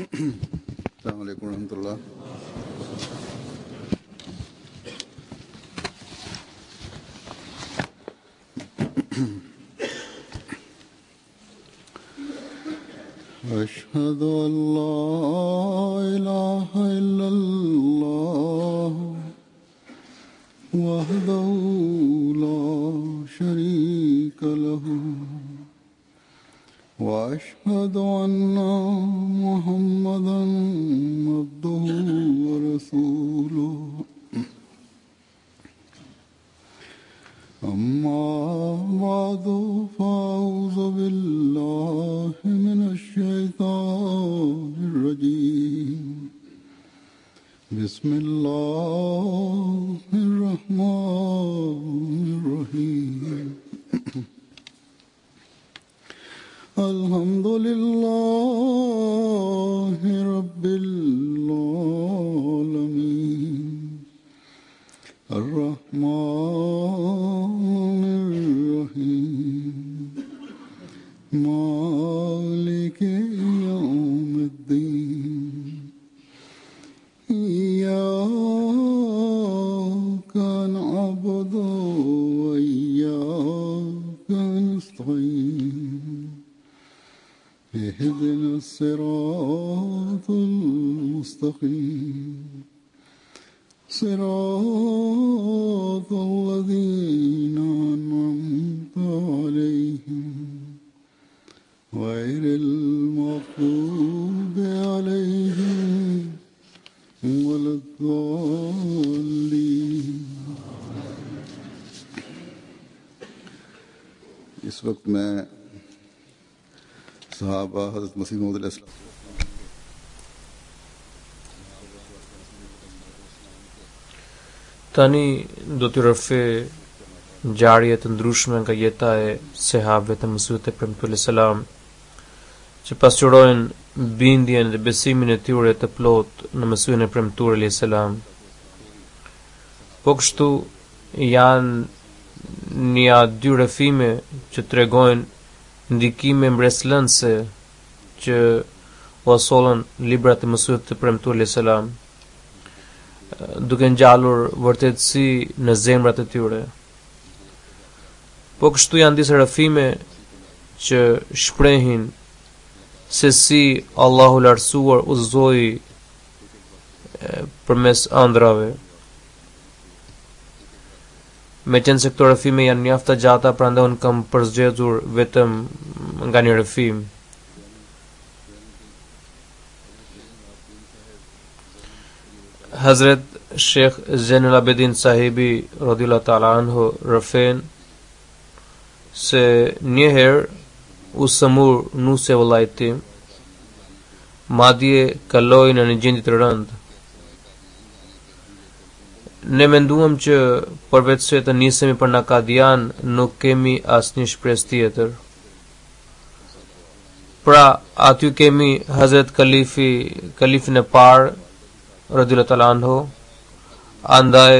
अस्सलाम वालेकुम रहमतुल्लाह। अशहदु अल्ला इलाहा इल्लल्लाह वहदहु ला शरीका लहु वअशहदु अन्ना मुहम्मदन अब्दुहु व रसूलुहु अम्मा बादु फ़अऊज़ु बिल्लाहि मिनश शैतानिर रजीम बिस्मिल्लाहिर रहमानिर रहीम अल्हम्दुलिल्लाहि रब्बिल आलमीन अर्रहमानिर रहीम मालिकि यौमिद्दीन इय्याका नअबुदु व इय्याका नस्तईन اهدنا الصراط المستقيم صراط الذين أنعمت عليهم غير المغضوب عليهم ولا الضالين। इस वक्त मैं सहाबा हज़रत मसीह मौऊद अलैहिस्सलाम Tani do t'ju rrëfej ngjarje të ndryshme nga jeta e sahabëve të Mesihut e premtuar selam, që pasqyrojnë bindjen dhe besimin e tyre të plot në Mesihun e premtuar selam. Po kështu janë një dy rrëfime që tregojnë ndikime mbreslënse që u asollën librat e Mesihut të premtuar selam, duke ngjallur vërtetësi në zemrat e tyre. Po kështu janë disa rrëfime që shprehin se si Allahu i Lartësuar udhëzoi përmes ëndrave. Meqense këto rrëfime janë mjaft të gjata, prandaj unë kam përzgjedhur vetëm nga një rrëfim. Hazret Sheikh Zainul Abidin Sahibi radhiyallahu ta'ala anhu rrëfen se njëherë u sëmur nuse vëllait tim, madje kaloi në një gjendje të rëndë. Ne menduam që përveç se të nisemi për Nakadian nuk kemi asnjë shpresë tjetër. Pra, aty kemi Hazret kalifin e parë radhiyallahu ta'ala anhu, andaj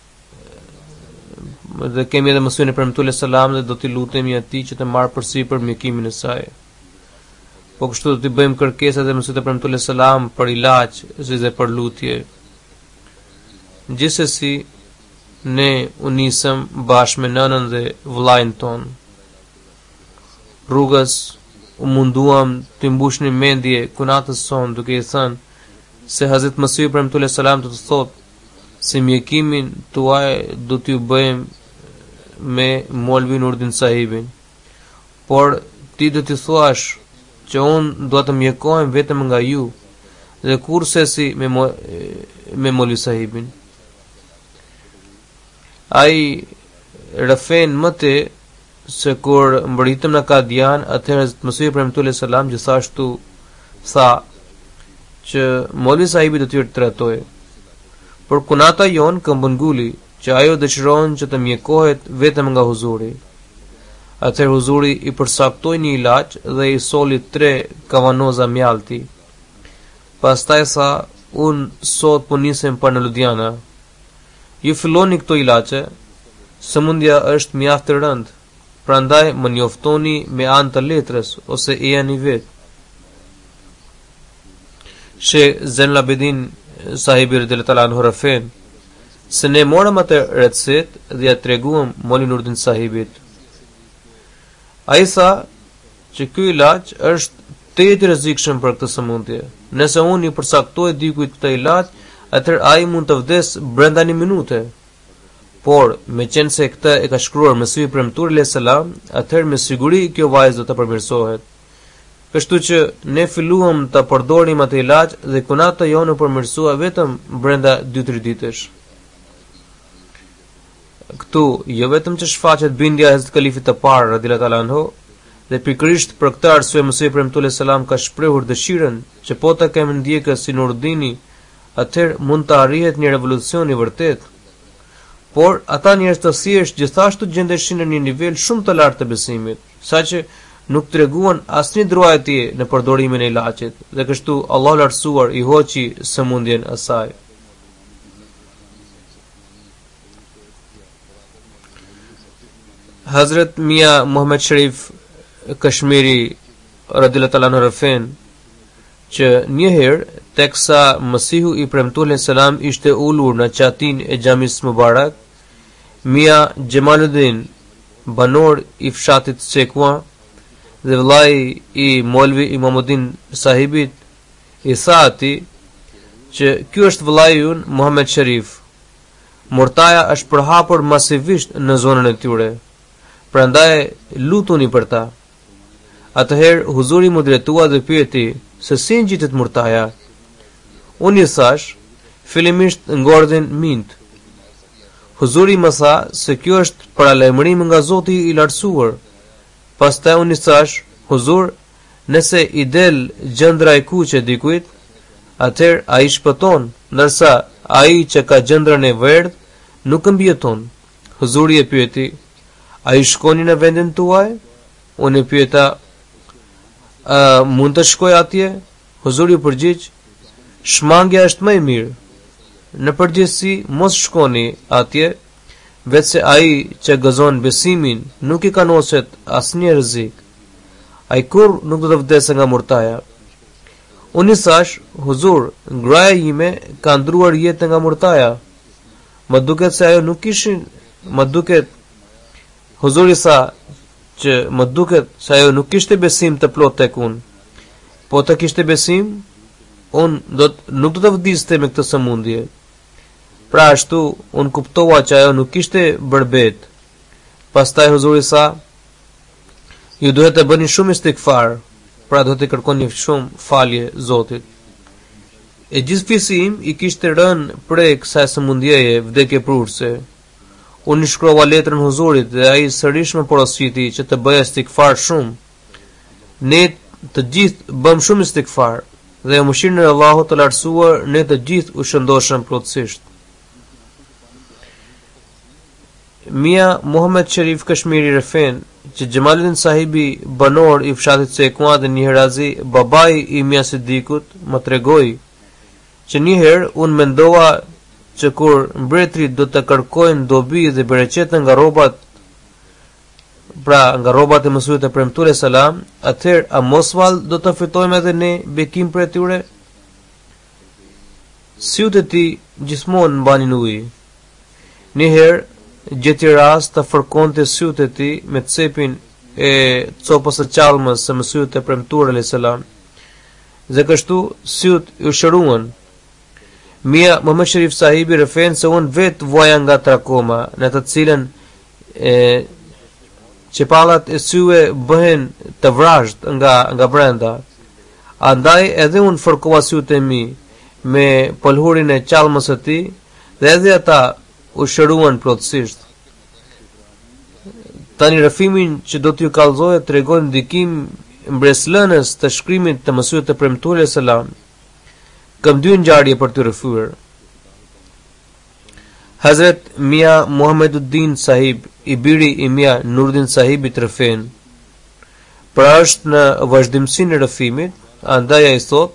dhe kemi edhe Mesihun e premtuar selam dhe do t'i lutemi atij që të marrë përsipër mjekimin e saj. Po kështu do t'i bëjmë kërkesat e Mesihut e premtuar selam për ilaç dhe për lutje. Gjithsesi, ne u nisëm bashkë me nënën dhe vëllain ton. Rrugës u munduam të mbushnim mendje kunatës son duke i thënë se Hazret Mesihu premtuar selam do të thotë se mjekimin tuaj do t'ju bëjmë me Molvi Nurdin Sahibin, por ti do t'i thuash që unë do të mjekohem vetëm nga ju dhe kurse si me Molvi Sahibin. Ai rrëfen më te se kur mbërritëm në Kadian, atëherë Hazret Mesihu premtuar selam gjithashtu tha që Molvi Sahibi do t'ju trajtojë. Por kunata jon këmbënguli që ajo dëshiron që të mjekohet vetëm nga huzuri. Atëherë huzuri i përsaktoi një ilaç dhe i soli 3 kavanoza mjalti. Pastaj tha, unë sot po nisem për në Ludiana. Ju filloni këto ilaçe, sëmundja është mjaft e rëndë, prandaj më njoftoni me anë të letrës ose e janë i vetë. She Zainul Abidin sahibi radhiyallahu ta'ala anhu rafen se ne morëm atë recet dhe ja treguam Moli Nuruddin sahibit. Ai tha që ky ilaç është tetë rrezikshëm për këtë sëmundje. Nëse unë i përsaktoj dikujt këtë ilaç, atëherë ai mund të vdes brenda 1 minute. Por me qenë se këtë e ka shkruar Mesih i premtuar alayhis salam, atëherë me siguri kjo vajzë do të përmirësohet. Kështu që ne filluam të përdorim atë ilaç dhe kunata jonë u përmirësua vetëm brenda 2-3 ditësh. Këtu jo vetëm që shfaqet bindja e Hazrat Kalifit të parë radhiyallahu ta'ala anhu, dhe pikërisht për këtë arsye Mesih i premtuar alayhis salam ka shprehur dëshirën që po ta kemë ndjekës si Nuruddini, atëherë mund të arrihet një revolucion i vërtet. Por ata njerëz të thjesht gjithashtu gjendeshin në një nivel shumë të lartë të besimit, saqë nuk treguan asnjë druajtje në përdorimin e ilaçit, dhe kështu Allahu i lartësuar i hoqi sëmundjen asaj. Hazrat Mia Muhammad Sharif Kashmiri radhiyallahu ta'ala anhu rafen që një herë teksa Masihu i premtuar alayhis salam ishte ulur në qatin e xhamis Mubarak, Mia Jamaluddin, banor i fshatit Sekwa dhe vllai i Molvi Imamuddin sahibit, i tha atij që ky është vllai ynë Muhammad Sharif. Mortaja është përhapur masivisht në zonën e tyre. Prandaj lutuni për ta. Atëherë Huzuri më drejtua dhe pyeti se si ngjitet mortaja. Unë i thash, fillimisht ngordhin mint. Huzuri më tha se kjo është paralajmërim nga Zoti i lartësuar. Pastaj unë i thash, Huzur, nëse i del gjendra e kuqe dikujt, atëherë ai shpëton, ndërsa ai që ka gjendrën e verdh nuk mbijeton. Huzuri e pyeti, ai shkoni në vendin tuaj? Unë e pyeta, mund të shkoj atje? Huzuri u përgjigj, shmangja është më e mirë. Në përgjithësi mos shkoni atje, vetëse ai që gëzon besimin nuk i kanoset asnjë rrezik. Ai kur nuk do të vdesë nga mortaja. Unë i thash, Huzur, graja ime ka ndruar jetën nga mortaja. Më duket se ajo nuk ishin, Huzuri tha që më duket se ajo nuk kishte besim të plot tek unë. Po të kishte besim, unë nuk do të vdiste me këtë sëmundje. Pra ashtu, unë kuptova që ajo nuk kishte bërbet. Pastaj Huzuri tha, ju duhet të bëni shumë istikfar, pra duhet të kërkoni shumë falje Zotit. E gjithëfisi im i kishte rënë prej kësaj sëmundjeje vdekje prurse. Unë i shkrova letrën Huzurit dhe ai sërish më porositi që të bëja istikfar shumë. Ne të gjithë bëm shumë istikfar dhe e mëshirën e Allahut të lartësuar ne të gjithë u shëndoshëm plotësisht. Mia Muhammad Sharif Kashmiri refen që Jamaluddin sahibi banor i fshatit Sekwa dhe një herazi babai i Mia Sidikut më tregoi që një herë unë mendova që kur mbretërit do të kërkojnë dobi dhe bereqete nga rrobat, pra nga rrobat e Mesihut e premtuar alayhis salam, atëherë a mos vallë do të fitojmë edhe ne bekim për tyre? Sytë e tij gjithmonë mbanin ujë. Një herë gjeti rast të fërkonte sytë e tij me cepin e copës së qalmës së Mesihut e premtuar alayhis salam. Dhe kështu sytë u shëruan. Mia Muhammad Sharif sahibi refen se unë vetë voja nga trakoma, në të cilën qepallat e syve bëhen të vrazhd nga brenda. Andaj edhe unë fërkova sytë e mi me polhurin e qalmës së tij dhe edhe ata u shëruan plotësisht. Tani rëfimin që do t'ju kallëzoj tregon ndikim mbreslënës të shkrimit të Mesihut të premtuar alayhis salam. Kam dy ngjarje për të rrëfyer. Hazrat Mia Muhammaduddin sahib, i biri i Mia Nuruddin sahibit rëfen. Pra është në vazhdimsinë e rrëfimit, andaj ai thot,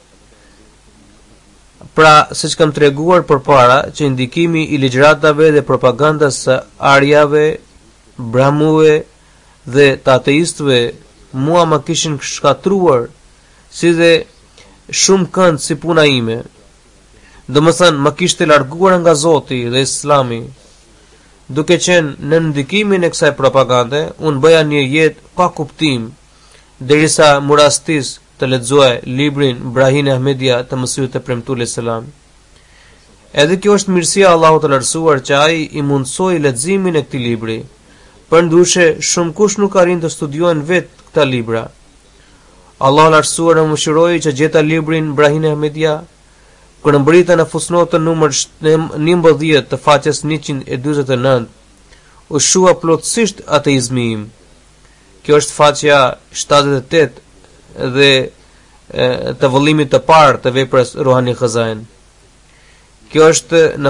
pra siç kam treguar përpara që ndikimi i ligjëratave dhe propagandës së arjave, brahmuve dhe të ateistëve mua më kishin shkatruar, si dhe shumë kënd si puna ime. Domethënë më kishte larguar nga Zoti dhe Islami. Duke qenë në ndikimin e kësaj propagande, unë bëja një jetë pa kuptim, derisa mu rastis të lexoja librin Brahine Ahmedia të Mesihut të Premtuar selam. Edhe kjo është mirësia e Allahut të Lartësuar që ai i mundsoi leximin e këtij libri. Përndryshe, shumë kush nuk arrin të studiojnë vetë këta libra. Allahu i Lartësuar më mëshiroi që gjeta librin Brahine Ahmedia, kur mbrita në fusnotën numër 11 të faqes 149, u shua plotësisht ateizmi im. Kjo është faqja 78 dhe të vëllimit të parë të veprës Ruhani Khazain. Kjo është në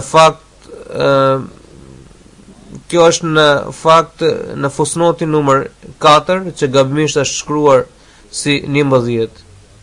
fakt në fusnotin numër 4 që gabimisht është shkruar si 11.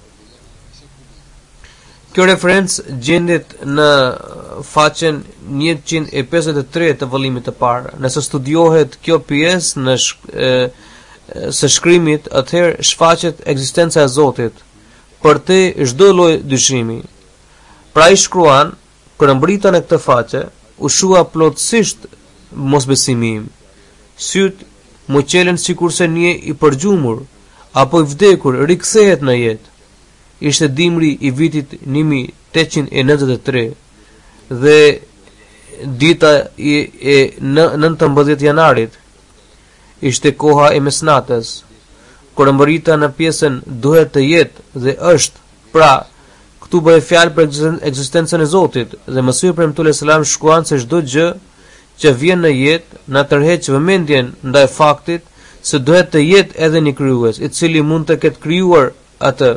Kjo referencë gjendet në faqen 153 të vëllimit të parë. Nëse studiohet kjo pjesë në së shkrimit, atëherë shfaqet ekzistenca e Zotit për te çdo lloj dyshimi. Pra i shkruan, kur mbrita në këtë faqe, u shua plotësisht mosbesimi im. Syt mu qelen sikurse një i përgjumur apo i vdekur rikthehet në jetë. Ishte dimri i vitit 1893 dhe dita e 19 janarit. Ishte koha e mesnatës, kur mbrita në pjesën duhet të jetë dhe është. Pra, këtu bëhet fjalë për ekzistencën e Zotit dhe Mesihu Premtuar selam shkruan se çdo gjë që vjen në jetë na tërheq vëmendjen ndaj faktit se duhet të jetë edhe një krijues, i cili mund të ketë krijuar atë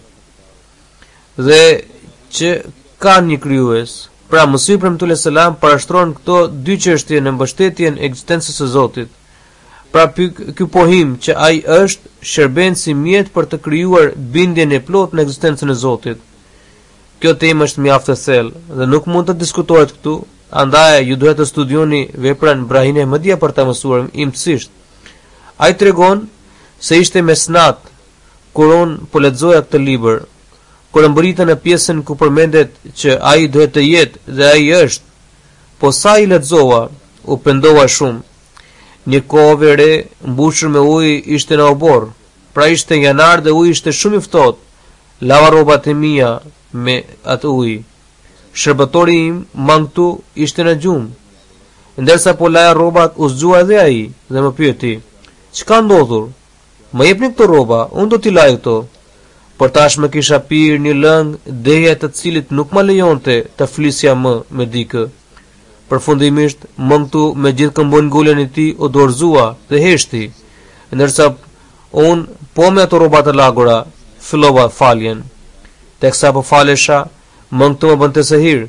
dhe që ka një krijues. Pra, Mesihu Premtuar selam parashtron këto dy çështje në mbështetjen e ekzistencës së Zotit. Pra ky pohim që ai është shërben si mjet për të krijuar bindjen e plotë në ekzistencën e Zotit. Kjo temë është mjaft e thellë dhe nuk mund të diskutohet këtu, andaj ju duhet të studioni veprën Brahine Ahmedia për ta mësuar imtësisht. Ai tregon se ishte mesnat kur unë po lexoja këtë libër, kur mbrita në pjesën ku përmendet që ai duhet të jetë dhe ai është. Po sa i lexova, u pendova shumë. Një kohë e re mbushur me ujë ishte në obor. Pra ishte janar dhe uji ishte shumë i ftohtë. Lava rrobat e mia me atë ujë. Shërbëtori im mangtu ishte në gjumë. Ndërsa po laja rrobat, u zgjua edhe ai dhe më pyeti: "Çka ndodhur? Më jepni këto rroba, unë do t'i laj këto." Por tash më kisha pirë një lëng deja të cilit nuk më lejonte të flisja më me dikë. Përfundimisht, mëngtu me gjithë këmbën ngulën e tij u dorëzua dhe heshti, ndërsa unë po me ato rroba të lagura fillova faljen. Teksa po falesha, mëngtu më bënte sehir.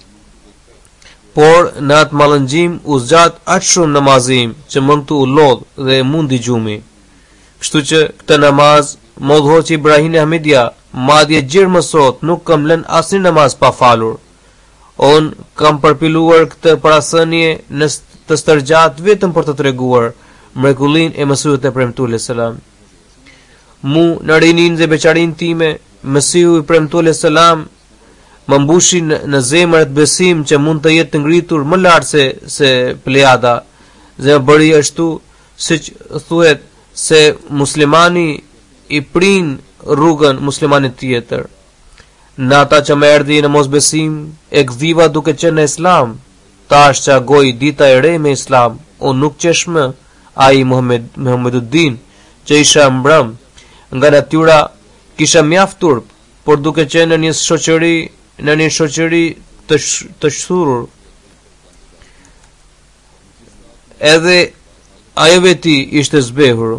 Por në atë mallëngjim u zgjat aq shumë namazi im që mëngtu u lodh dhe mundi gjumi. Kështu që këtë namaz modhoqi Brahine Ahmedia, madje gjërë më sot nuk kam lënë asnjë namaz pa falur. Unë kam përpiluar këtë parasënie në të stërgjat vetëm për të treguar mrekullin e Mesihut të Premtuar selam. Mu në rinin dhe beqarin time, Mesihu i Premtuar selam më mbushi në zemër të besim që mund të jetë të ngritur më lart se Plejada, dhe më bëri ashtu siç thuhet se muslimani i prin rrugën muslimanit tjetër. Në ata që më erdhi në mosbesim, e gdhiva duke qenë në Islam. Tash që agoj dita e re me Islam, unë nuk qesh më ai Muhammeduddin që isha mbrëm. Nga natyra kisha mjaft turp, por duke qenë në një shoqëri të shturur. Edhe ajo veti ishte zbehur.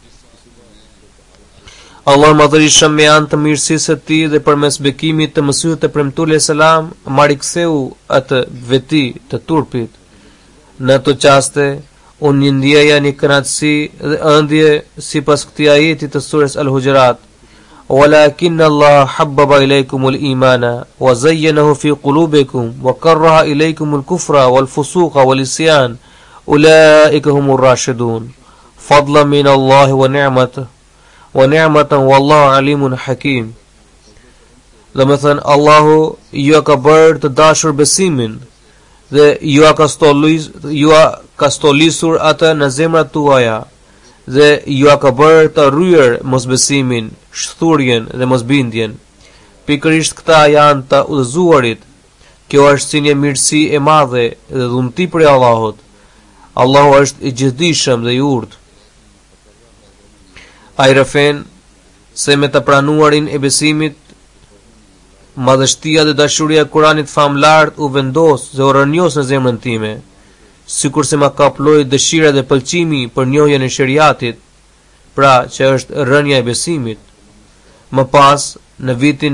Allah madhërisha me anë të mirësisë së tij dhe përmes bekimit të Mesihut të Premtuar selam ma riktheu atë veti të turpit. Në ato qaste unë një ndjeja një kënaqësi dhe ëndje sipas këtij ajeti të surës Al-Hujurat: "Walakin Allah habbaba ilaykumul imana wa zayyanahu fi qulubikum wa karaha ilaykumul kufra wal fusuqa wal isyan ulaika humur rashidun fadlan min Allah wa ni'matan wallahu alimun hakim." Dhe me thënë, Allahu ju ka bërë të dashur besimin dhe ju ka stolisur atë në zemrat tuaja dhe ju ka bërë të rryer mosbesimin, shthurjen dhe mosbindjen. Pikërisht këta janë të udhëzuarit. Kjo është sinje mirësi e madhe dhe dhunti prej Allahut. Allahu është i gjithdijshëm dhe i urtë. Ai rëfen se me të pranuarin e besimit, madhështia dhe dashuria e Kuranit famlart u vendos dhe u rënjos në zemrën time, sikur se ma kaploi dëshira dhe pëlqimi për njohjen e shariatit, pra që është rënja e besimit. Më pas, në vitin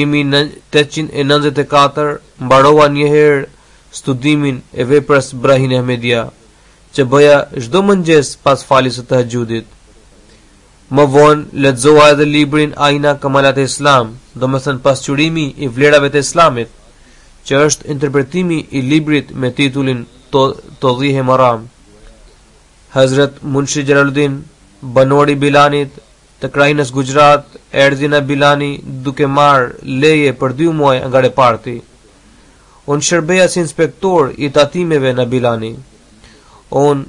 1894, mbarova njëherë studimin e veprës Brahin Ahmedia, që bëja çdo mëngjes pas faljes së tahajjudit. Më vonë lexova edhe librin Aina Kamalat e Islam, domethënë pasqyrimi i vlerave të Islamit, që është interpretimi i librit me titullin Todhih e Maram. Hazrat Munshi Jalaluddin, banori Bilanit të krajinës Gujarat, erdhi në Bilani duke marrë leje për 2 muaj nga reparti. Unë shërbeja si inspektor i tatimeve në Bilani. Unë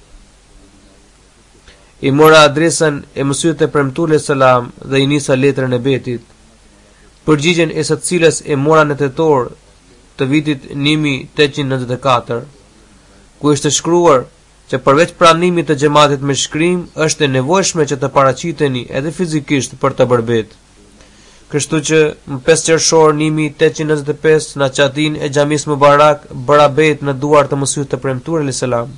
i mora adresën e mësuesit e premtuar selam dhe i nisa letrën e betit, përgjigjen e së cilës e mora në tetor të vitit 1894, ku ishte shkruar që përveç pranimit të xhamatit me shkrim është e nevojshme që të paraqiteni edhe fizikisht për të bërë bet. Kështu që më 5 qershor 1895 në çadin e xhamis Mubarak bëra bet në duar të mësuesit të premtuar selam.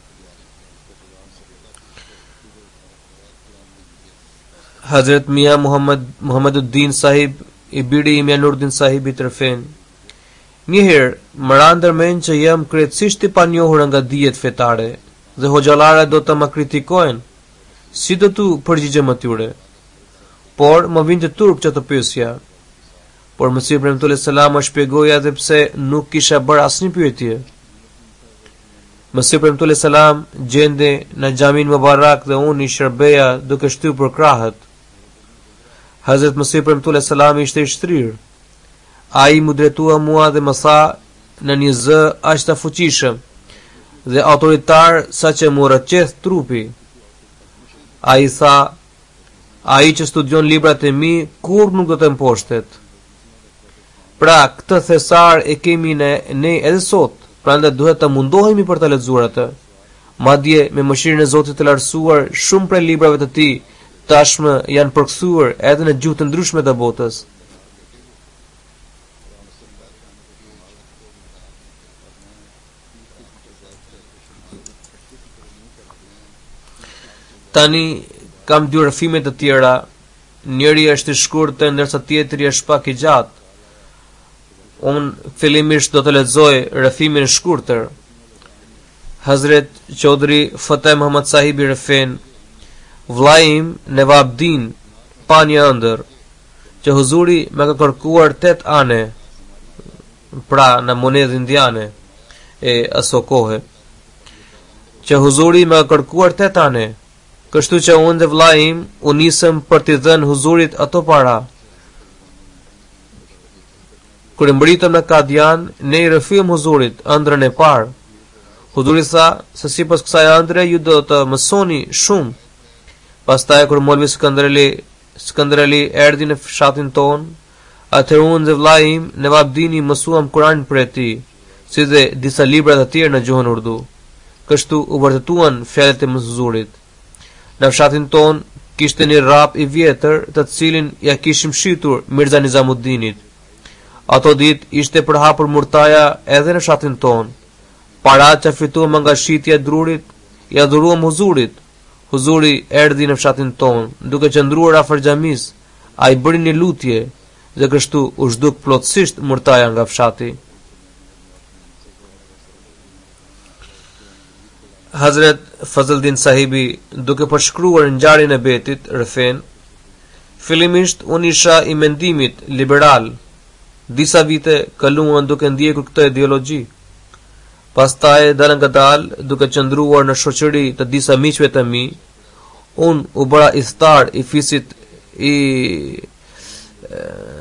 Hazrat Mia Muhammaduddin Sahib, i biri i Mia Nuruddin Sahibit Rëfen. Njëherë, më ra ndërmend që jam krejtësisht i panjohur nga dijet fetare dhe hoxhallarët do të më kritikojnë. Si do tu përgjigjem atyre? Por më vinte turp që të pyesja. Por Mesih premtuar selam më shpjegoi edhe pse nuk kisha bërë asnjë pyetje. Mesih premtuar selam gjende në xhamin Mubarak dhe unë i shërbeja duke shtypur krahët. Hazrat Mesih premtuar selam ishte i shtrirë. Ai më drejtua mua dhe më tha në një zë aq të fuqishëm dhe autoritar sa që më rrëqeth trupi. Ai tha, ai që studion librat e mi kur nuk do të mposhtet. Pra, këtë thesar e kemi ne edhe sot, prandaj duhet të mundohemi për të lexuar atë. Madje me mëshirën e Zotit të lartësuar, shumë prej librave të tij tashmë janë përkthuar edhe në gjuhë të ndryshme të botës. Tani kam 2 rrëfime të tjera, njëri është i shkurtër ndërsa tjetri është pak i gjatë. Unë fillimisht do të lexoj rrëfimin e shkurtër. Hazret Chaudhry Fateh Muhammad Sahibi Rëfen, vllai im Nevabdin pa një ëndër, që huzuri më ka kërkuar 8 ane, pra në monedhë indiane e aso kohe, që huzuri më ka kërkuar 8 ane. Kështu që unë dhe vllai im u nisëm për t'i dhënë huzurit ato para. Kur mbritëm në Kadian, ne i rrëfyem huzurit ëndrën e parë. Huzuri tha se sipas kësaj ëndre ju do të mësoni shumë. Pastaj kur Molvi Skënderali erdhi në fshatin ton, atëherë unë dhe vllai im Nevabdini mësuam Kur'anin për tij, si dhe disa libra të tjerë në gjuhën urdu. Kështu u vërtetuan fjalët e huzurit. Në fshatin ton kishte një rap i vjetër të cilin ja kishim shitur Mirza Nizamuddinit. Ato dit ishte përhapur murtaja edhe në fshatin ton. Parat që fituam nga shitja e drurit, ja dhuruam huzurit. Huzuri erdhi në fshatin ton, duke qëndruar afër xhamis, ai bëri një lutje dhe kështu u zhduk plotësisht murtaja nga fshati. Hazret Fazldin Sahibi, duke përshkruar ngjarjen e betit Rëfen, fillimisht unë isha i mendimit liberal. Disa vite kaluan duke ndjekur këtë ideologji. Pastaj dalë nga dalë, duke qëndruar në shoqëri të disa miqve të mi, unë u bëra idhtar i fisit i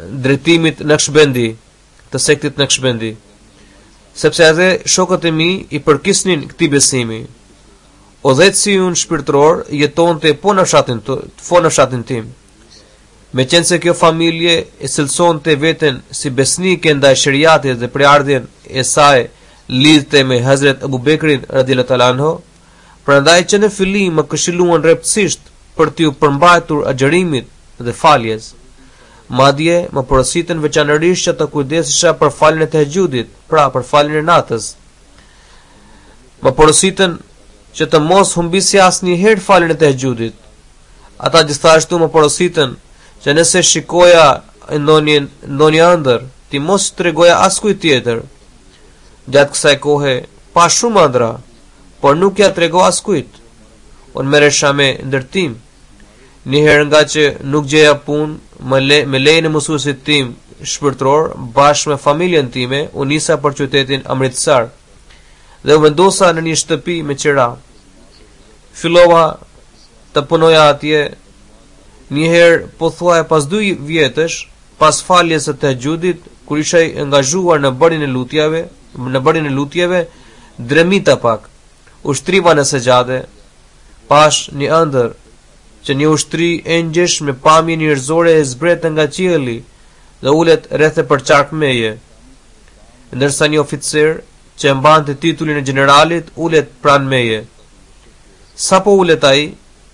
drejtimit Naqshbendi, të sektit Naqshbendi, sepse edhe shokët e mi i përkisnin këtij besimi. Udhëheci unë shpirtëror jetonte po në fshatin tim. Meqense kjo familje e cilësonte veten si besnike ndaj shariatit dhe prardhjen e saj lidhte me Hazret Abu Bekrin radhiyallahu ta'ala anhu, prandaj që në fillim më këshilluan rreptësisht për t'u përmbajtur agjërimit dhe faljes. Madje më porositën veçanërisht që të kujdesesha për faljen e tahajjudit, pra për faljen e natës. Më porositën që të mos humbisja asnjëherë faljen e tahajjudit. Ata gjithashtu më porositën që nëse shikoja ndonjë ëndër, ti mos tregoja askujt tjetër. Gjatë kësaj kohe pa shumë ëndra, por nuk ja tregoj askujt. Unë merresha me ndërtim. Njëherë nga që nuk gjeja punë, me lejen e mësuesit tim shpirtëror, bashkë me familjen time, u nisa për qytetin Amritsar dhe u vendosa në një shtëpi me qira. Fillova të punoja atje. Njëherë pothuaj pas 2 vjetësh, pas faljes së tahajjudit, kur isha i angazhuar në bërjen e lutjeve, dremita pak. Ushtriva në segjade, pash një ëndër që një ushtri e ngjesh me pamje njerëzore e zbretë nga qielli dhe ulet rreth e përçark meje, ndërsa një oficer që mbante titullin e generalit ulet pranë meje. Sapo ulet ai,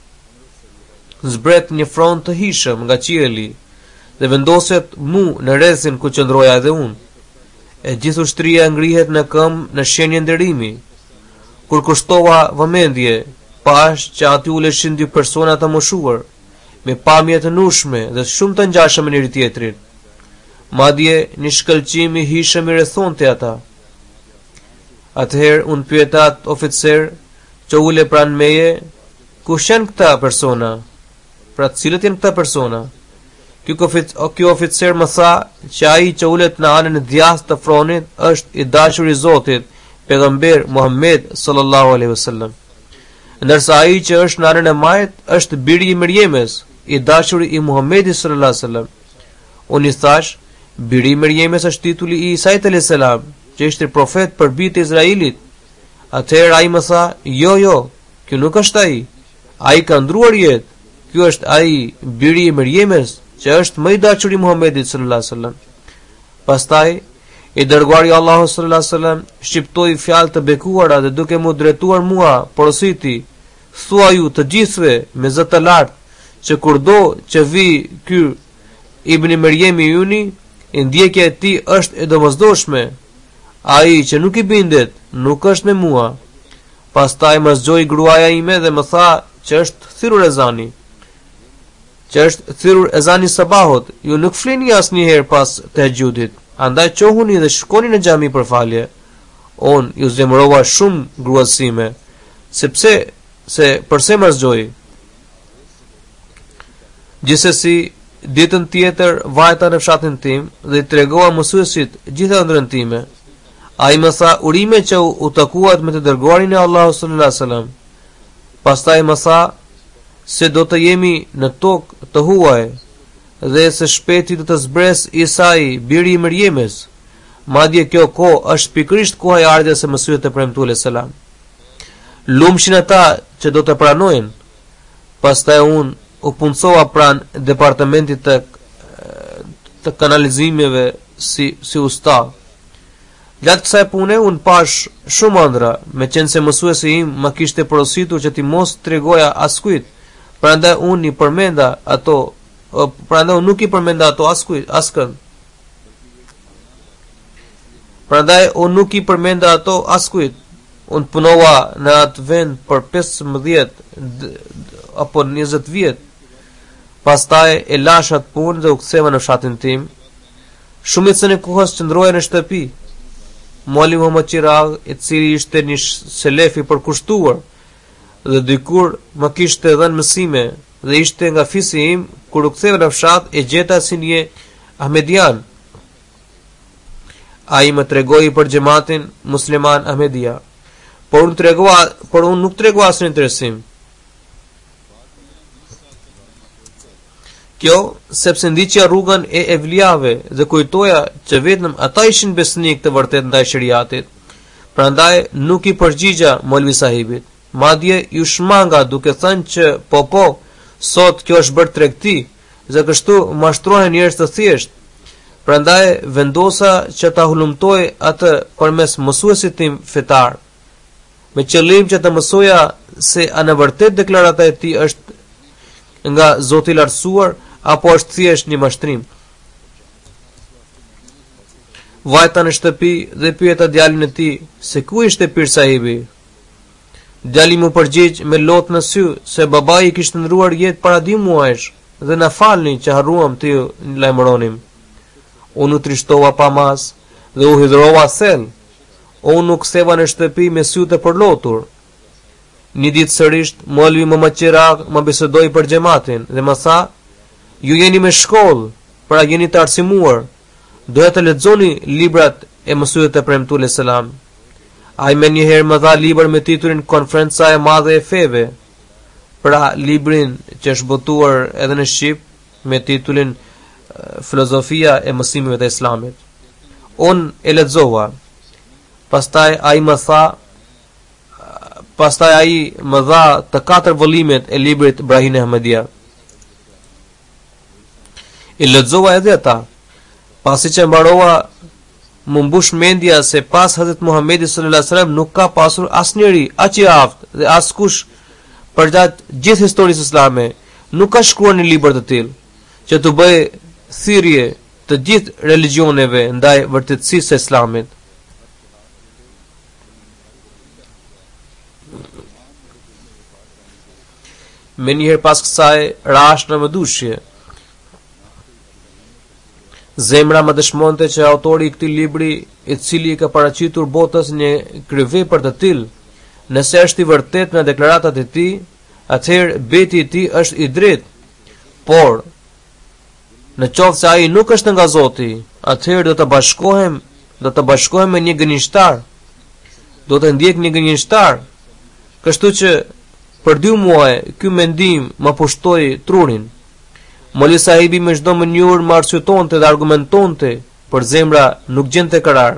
zbret një front të hishëm nga qielli dhe vendoset mu në rrethin ku qëndroja edhe unë. E gjithë ushtria ngrihet në këmbë në shenjë nderimi. Kur kushtova vëmendje, pash që aty uleshin 2 persona të moshuar, me pamje të nushme dhe shumë të ngjashëm me njëri tjetrin. Madje një shkëlqim i hishëm i rrethonte ata. Atëherë unë pyeta atë oficer që ule pranë meje, kush janë këta persona? Pra cilët janë këta persona? Ky oficer më tha që ai që ulet në anën e djathtë të fronit është i dashur i Zotit, pejgamber Muhammed sallallahu alaihi wasallam. Ndërsa ai që është në anën e majt është biri i Mërjemes, i dashuri i Muhammedit sallallahu alaihi wasallam. Unë i thash, biri i Mërjemes është titulli i Isait alayhis salam, që ishte profet për bijtë e Izraelit. Atëherë ai më tha, jo, ky nuk është ai. Ai ka ndruar jetë. Ky është ai, biri i Mërjemes, që është më i dashuri i Muhammedit sallallahu alaihi wasallam. Pastaj i dërguari i Allahut sallallahu alaihi wasallam shqiptoi fjalë të bekuara dhe duke mu drejtuar mua, porositi, thua ju të gjithëve me zë të lartë që kurdo që vi ky Ibn Mërjemi juni, ndjekja e tij është e domosdoshme. Ai që nuk i bindet, nuk është me mua. Pastaj më zgjoi gruaja ime dhe më tha që është thirrur ezani. Ezani sabahut, ju nuk flini asnjëherë pas tahajjudit. Andaj qohuni dhe shkoni në xhami për falje. Unë ju zemërova shumë gruasime, përse më zgjoi. Gjithsesi, ditën tjetër vajta në fshatin tim dhe i tregova mësuesit gjitha ëndrrën time. Ai më tha urime që u takuat me të dërguarin e Allahut sallallahu alaihi wasallam. Pastaj më tha se do të jemi në tokë të huaj dhe se shpeti do të zbres Isai, biri i Mërjemes. Madje kjo kohë është pikërisht koha e ardhjes së Mesihut të premtuar alayhis salam. Lumshin ata që do të pranojnë. Pastaj unë u punësova pranë departamentit të kanalizimeve si usta. Gjatë kësaj pune unë pash shumë ëndra, meqense mësuesi im më kishte porositur që ti mos tregoja askujt. Prandaj unë nuk i përmenda ato askënd. Prandaj unë nuk i përmenda ato askujt. Unë punova në atë vend për 15 apo 20 vjet. Pastaj e lash atë punë dhe u ktheva në fshatin tim. Shumicën e kohës qëndroja në shtëpi. Muallim Muhammad Chirag, i cili ishte një selef i përkushtuar dhe dikur më kishte dhënë mësime dhe ishte nga fisi im, kur u ktheva në fshat e gjeta si një Ahmedian. Ai më tregoi për xhamatin musliman Ahmedia, por unë nuk tregova asnjë interesim. Kjo sepse ndiqja rrugën e evlijave dhe kujtoja që vetëm ata ishin besnik të vërtet ndaj shariatit. Prandaj nuk i përgjigja Molvi sahibit. Madje ju shmanga duke thënë që po, sot kjo është bërë tregti, dhe kështu mashtrohen njerëz të thjesht. Prandaj vendosa që ta hulumtoj atë përmes mësuesit tim fetar, me qëllim që të mësoja se a në vërtet deklarata e tij është nga Zoti i lartësuar apo është thjesht një mashtrim. Vajta në shtëpi dhe pyeta djalin e tij se ku ishte Pir sahibi. Djali mu përgjigj me lot në sy se babai i kishte ndruar jetë para 2 muajsh dhe na falni që harruam të ju lajmëronim. Unë u trishtova pa mas dhe u hidhrova thellë. Unë nuk ktheva në shtëpi me sytë e përlotur. Një ditë sërish Molvi Muhammad Chirag më bisedoi për xhamatin dhe më tha: "Ju jeni me shkollë, pra jeni të arsimuar. Doja të lexoni librat e mësuesve të premtuar selam." Ai më njëherë më dha libër me titullin Konferenca e Madhe e Feve, pra librin që është botuar edhe në shqip me titullin Filozofia e mësimeve të Islamit. Unë e lexova. Pastaj ai më dha të 4 vëllimet e librit Brahin Ahmedia. I lexova edhe ata. Pasi që mbarova, më mbush mendja se pas Hazrat Muhamedit sallallahu alaihi wasallam nuk ka pasur asnjëri aq i aftë dhe askush përgjatë gjithë historisë islame nuk ka shkruar një libër të tillë që të bëjë thirrje të gjithë religioneve ndaj vërtetësisë së Islamit. Me njëherë pas kësaj rash në mëdushje. Zemra më dëshmonte që autori i këtij libri, i cili ka paraqitur botës një kryevepër të tillë, nëse është i vërtet në deklaratat e tij, atëherë beti i tij është i drejtë. Por në qoftë se ai nuk është nga Zoti, atëherë do të bashkohem me një gënjeshtar. Do të ndjek një gënjeshtar. Kështu që për 2 muaj ky mendim më pushtoi trurin. Molvi sahibi me çdo mënyrë më arsyetonte dhe argumentonte, por zemra nuk gjente karar.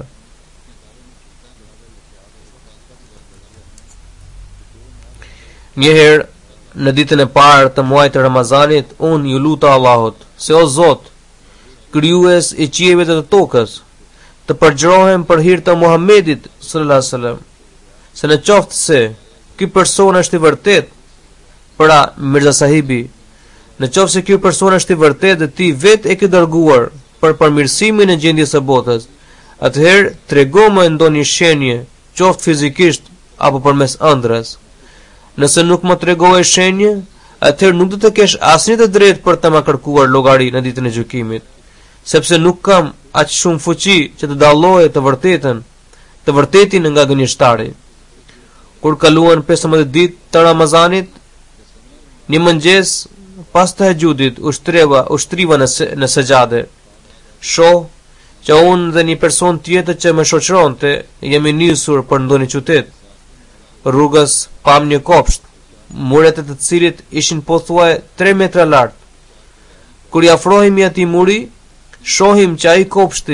Njëherë, në ditën e parë të muajit të Ramazanit, unë ju luta Allahut, se o Zot, krijues i qiejve dhe të tokës, të përgjrohem për hir të Muhamedit sallallahu alaihi wasallam, se në qoftë se ky person është i vërtet, pra Mirza sahibi, në qoftë se ky person është i vërtet dhe ti vetë e ke dërguar për përmirësimin e gjendjes së botës, atëherë trego më ndonjë shenjë, qoftë fizikisht apo përmes ëndrrës. Nëse nuk më tregove shenjë, atëherë nuk do të kesh asnjë të drejtë për të më kërkuar llogari në ditën e gjykimit, sepse nuk kam aq shumë fuqi që të dalloj të vërtetin nga gënjeshtari. Kur kaluan 15 ditë të Ramazanit, një mëngjes pas të hexhudit ushtriva në segjade. Shoh që unë dhe një person tjetër që më shoqëronte jemi nisur për ndonjë qytet. Rrugës pam një kopsht, muret e të cilit ishin pothuaj 3 metra lart. Kur i afrohemi atij muri, shohim që ai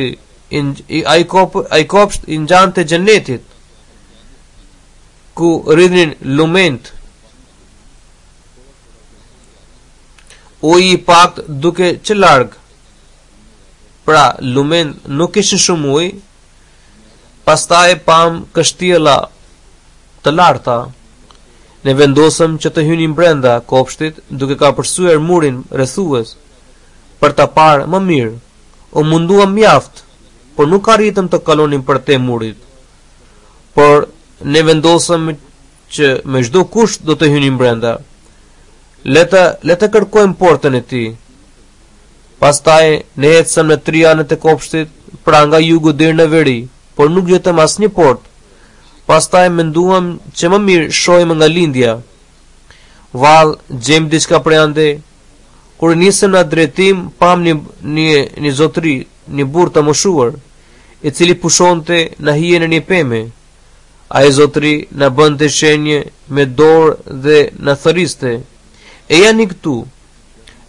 kopsht i ngjante xhenetit, ku rridhnin lument. Uji i pakt duke që larg. Pra, lument nuk ishin shumë ujë. Pastaj pam kështjella të larta. Ne vendosëm që të hynim brenda kopshtit, duke ka përsyer murin rrethues për ta parë më mirë. U munduam mjaft, por nuk arritëm të kalonim për te murit. Por ne vendosëm që me çdo kusht do të hynim brenda. Le të kërkojmë portën e tij. Pastaj ne ecëm në 3 anët e kopshtit, pra nga jugu deri në veri, por nuk gjetëm asnjë portë. Pastaj menduam që më mirë shohim nga lindja. Vallë, gjem diçka prej ande. Kur nisëm në drejtim, pam një zotëri, një burr të moshuar, i cili pushonte në hijen e një peme. Ai zotëri na bënte shenje me dorë dhe na thëriste: "E jani këtu."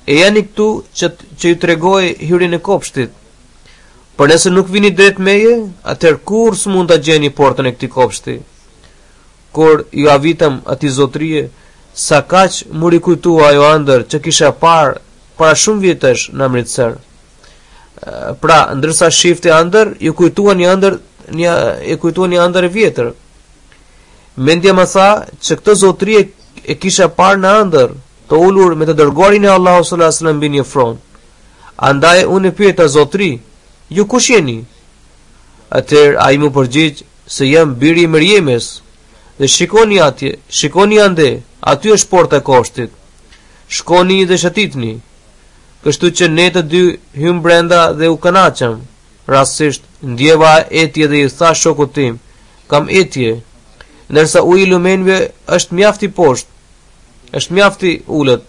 e jani këtu që ju tregoj hyrjen e kopshtit. Por nëse nuk vini drejt meje, atëherë kur s'mund ta gjeni portën e këtij kopshti. Kur ju avitëm atij zotërie, sa kaq mu rikujtua ajo ëndër që kisha parë para shumë vjetësh në Amritsar. Pra, ndërsa shifti ëndër, ju kujtuan një ëndër vjetër. Mendja më tha që këtë zotërie e kisha parë në ëndër, të ulur me të dërguarin e Allahu sallallahu alaihi wasallam mbi një fron. Andaj unë e pyeta zotëri, ju kush jeni? Atëherë ai më përgjigj se jam biri i Mërjemes. Dhe shikoni atje, shikoni ande, aty është porta e kopshtit. Shkoni dhe shëtitni. Kështu që ne të dy hym brenda dhe u kënaqëm. Rastësisht ndjeva etje dhe i tha shokut tim, kam etje, ndërsa uji i lumenve është mjafti poshtë, është mjafti ulët.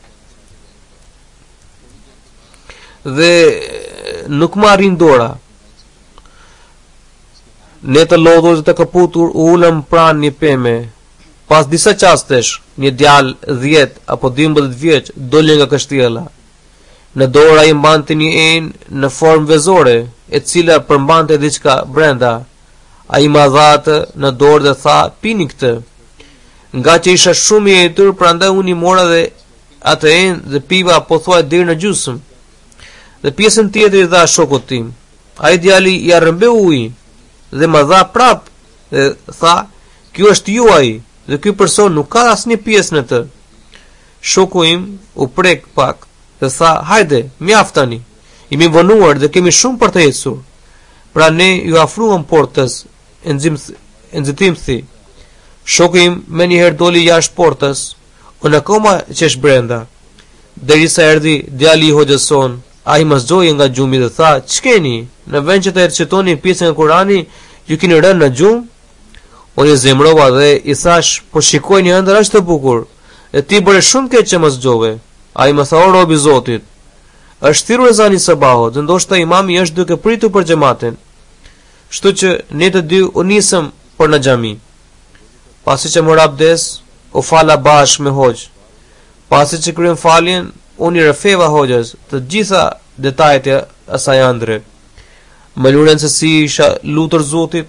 Dhe nuk më arrin dora. Ne të lodhur dhe të kaputur u ulëm pranë një peme. Pas disa qastesh, një djalë 10 apo 12 vjeç doli nga kështjella. Në dorë ai mbante një enë në formë vezore, e cila përmbante diçka brenda. Ai ma dha atë në dorë dhe tha, pini këtë. Nga që isha shumë i etur, prandaj unë i mora dhe atë enë dhe piva pothuaj deri në gjysmë. Dhe pjesën tjetër i dha shokut tim. Ai djali i arrëmbeu ujin dhe më dha prap dhe tha, kjo është juaj dhe ky person nuk ka asnjë pjesë në të. Shoku im u prek pak dhe tha, hajde, mjaft tani, jemi vonuar dhe kemi shumë për të ecur. Pra ne ju afruam portës e nxitim thi. Shoku im me njëherë doli jashtë portës, unë akoma qesh brenda. Derisa erdhi djali i hoxhës son, ai më zgjoi nga gjumi dhe tha, ç'keni? Në vend që të recitoni pjesën e Kurani, ju keni rënë në gjumë? Unë i zemrova dhe i thash, po shikoj një ëndër aq të bukur, e ti bëre shumë keq që më zgjove. Ai më tha, o robi i Zotit, është thirrur ezani i sabahut, dhe ndoshta imami është duke pritur për xhamatin. Kështu që ne të dy u nisëm për në xhami. Pasi që mora abdes, u fala bashkë me hoxh. Pasi që kryem faljen, unë i rrëfeva hoxhës të gjitha detajet e asaj ëndre. Mënyrën se si isha lutur Zotit,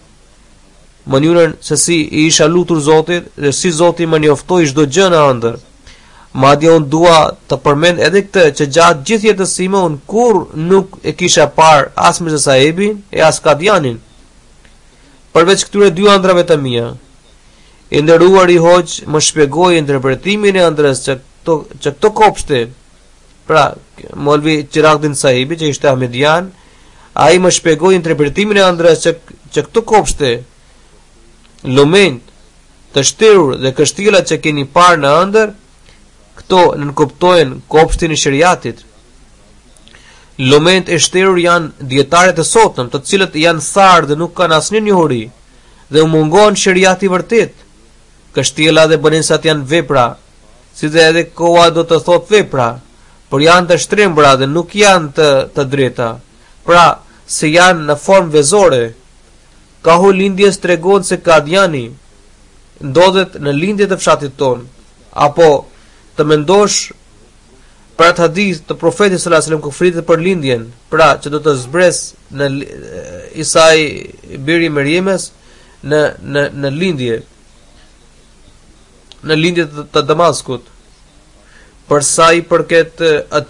dhe si Zoti më njoftoi çdo gjë në ëndër. Madje unë dua të përmend edhe këtë që gjatë gjithë jetës sime unë kur nuk e kisha parë as Mirza Sahebin e as Kadianin. Përveç këtyre dy ëndrave të mia. I nderuari hoxh më shpjegoi interpretimin e ëndrës që këto kopshte, pra Molvi Chiragdin Sahibi që ishte Ahmedian, ai më shpjegoi interpretimin e ëndrës që këto kopshte, lumenjt, të shtirur dhe kështjellat që keni parë në ëndër, këto nënkuptojnë kopshtin e shariatit. Lumenjt e shtirur janë dietaret e sotëm, të cilët janë tharë dhe nuk kanë asnjë njohuri, dhe u mungon shariati i vërtet. Kështjella dhe banesat janë vepra, si dhe edhe koha do të thotë vepra, por janë të shtrembura dhe nuk janë të drejta. Pra, se janë në formë vezore. Kahu lindjes tregon se Kadiani ndodhet në lindje të fshatit ton, apo të mendosh për atë hadith të profetit sallallahu alajhi wasallam ku fritet për lindjen, pra që do të zbres në Isai biri i Mërjemes në lindje të Damaskut. Për sa i përket